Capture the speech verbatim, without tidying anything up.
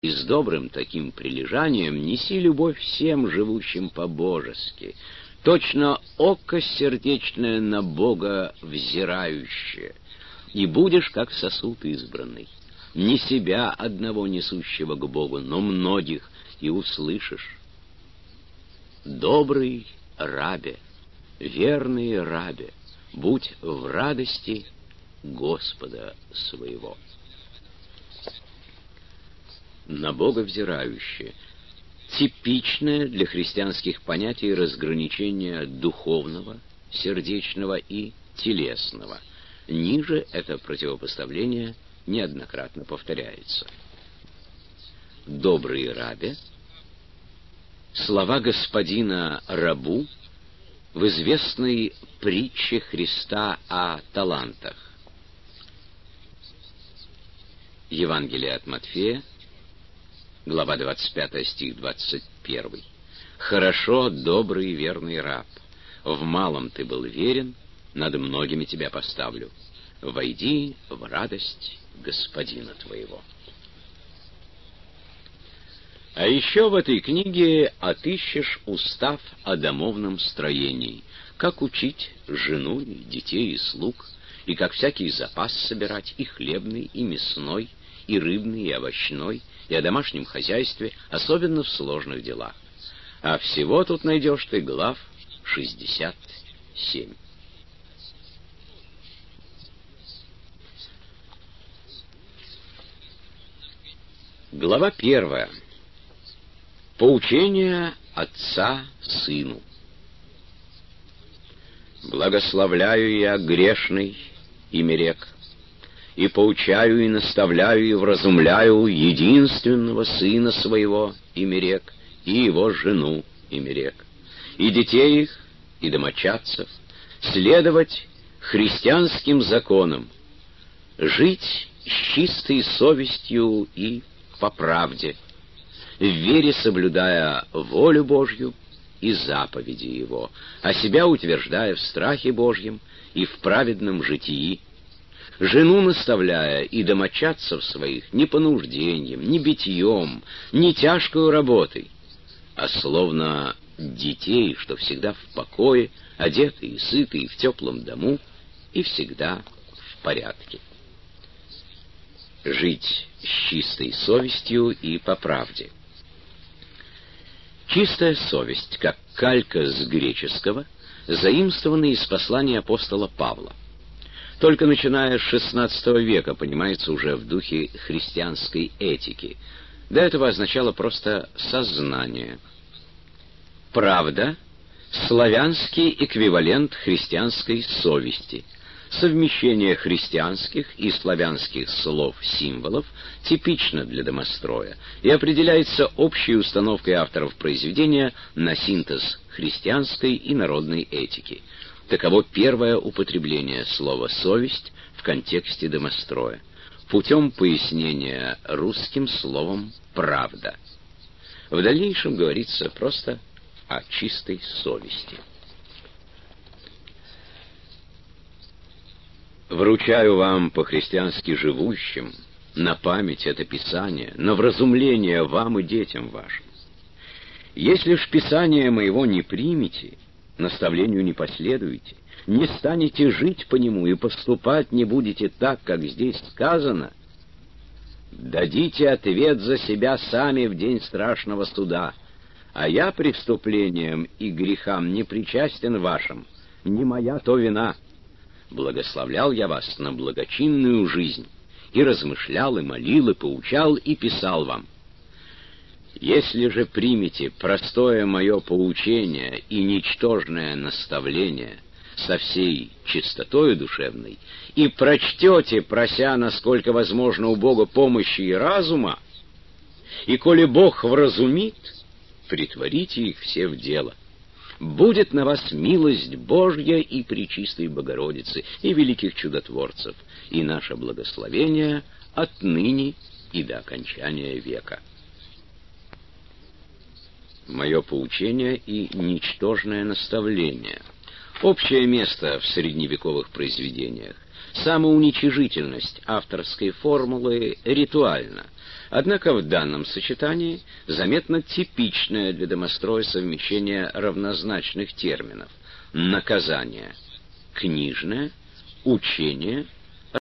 И с добрым таким прилежанием неси любовь всем, живущим по-божески, точно око сердечное на Бога взирающее, и будешь как сосуд избранный, не себя одного несущего к Богу, но многих, и услышишь. Добрый рабе, верный рабе, будь в радости Господа своего. На Бога взирающее — типичное для христианских понятий разграничение духовного, сердечного и телесного. Ниже это противопоставление неоднократно повторяется. Добрый рабе — слова господина рабу в известной притче Христа о талантах. Евангелие от Матфея, глава двадцать пятая, стих двадцать первый. «Хорошо, добрый и верный раб, в малом ты был верен, над многими тебя поставлю. Войди в радость господина твоего». А еще в этой книге отыщешь устав о домовном строении, как учить жену, и детей, и слуг, и как всякий запас собирать, и хлебный, и мясной, и рыбный, и овощной, и о домашнем хозяйстве, особенно в сложных делах. А всего тут найдешь ты глав шестьдесят семь. Глава первая. Поучение отца сыну. «Благословляю я грешный имя рек, и поучаю, и наставляю, и вразумляю единственного сына своего имя рек, и его жену имя рек, и детей их, и домочадцев, следовать христианским законам, жить с чистой совестью и по правде, в вере соблюдая волю Божью и заповеди Его, а себя утверждая в страхе Божьем и в праведном житии, жену наставляя и домочадцев своих не понуждением, не битьем, не тяжкою работой, а словно детей, что всегда в покое, одетые и сытые в теплом дому и всегда в порядке. Жить с чистой совестью и по правде. Чистая совесть, как калька с греческого, заимствована из послания апостола Павла. Только начиная с шестнадцатого века понимается уже в духе христианской этики. До этого означало просто сознание. Правда — славянский эквивалент христианской совести. Совмещение христианских и славянских слов-символов типично для домостроя и определяется общей установкой авторов произведения на синтез христианской и народной этики. Таково первое употребление слова «совесть» в контексте домостроя, путем пояснения русским словом «правда». В дальнейшем говорится просто о чистой совести. Вручаю вам, по-христиански живущим, на память это Писание, на вразумление вам и детям вашим. Если ж Писание моего не примете, наставлению не последуете, не станете жить по нему и поступать не будете так, как здесь сказано, дадите ответ за себя сами в день страшного суда, а я преступлениям и грехам не причастен вашим, не моя то вина. Благословлял я вас на благочинную жизнь, и размышлял, и молил, и поучал, и писал вам. Если же примете простое мое поучение и ничтожное наставление со всей чистотою душевной, и прочтете, прося, насколько возможно, у Бога помощи и разума, и коли Бог вразумит, притворите их все в дело. Будет на вас милость Божья и Пречистой Богородицы, и великих чудотворцев, и наше благословение отныне и до окончания века. Мое поучение и ничтожное наставление. Общее место в средневековых произведениях. Самоуничижительность авторской формулы ритуальна. Однако в данном сочетании заметно типичное для домостроя совмещение равнозначных терминов: наказание — книжное, учение